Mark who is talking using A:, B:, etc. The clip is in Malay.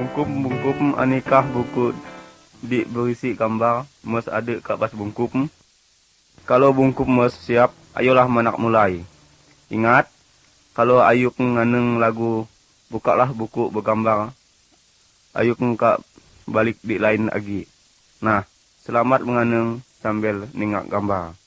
A: bungkum anikah buku di berisi gambar mes ada kat pas bungkum. Kalau bungkum mes siap, ayolah manak mulai. Ingat, kalau ayuk nganeng lagu, bukalah buku bergambar. Ayuk kak balik di lain lagi. Nah, selamat menganeng sambil ningak gambar.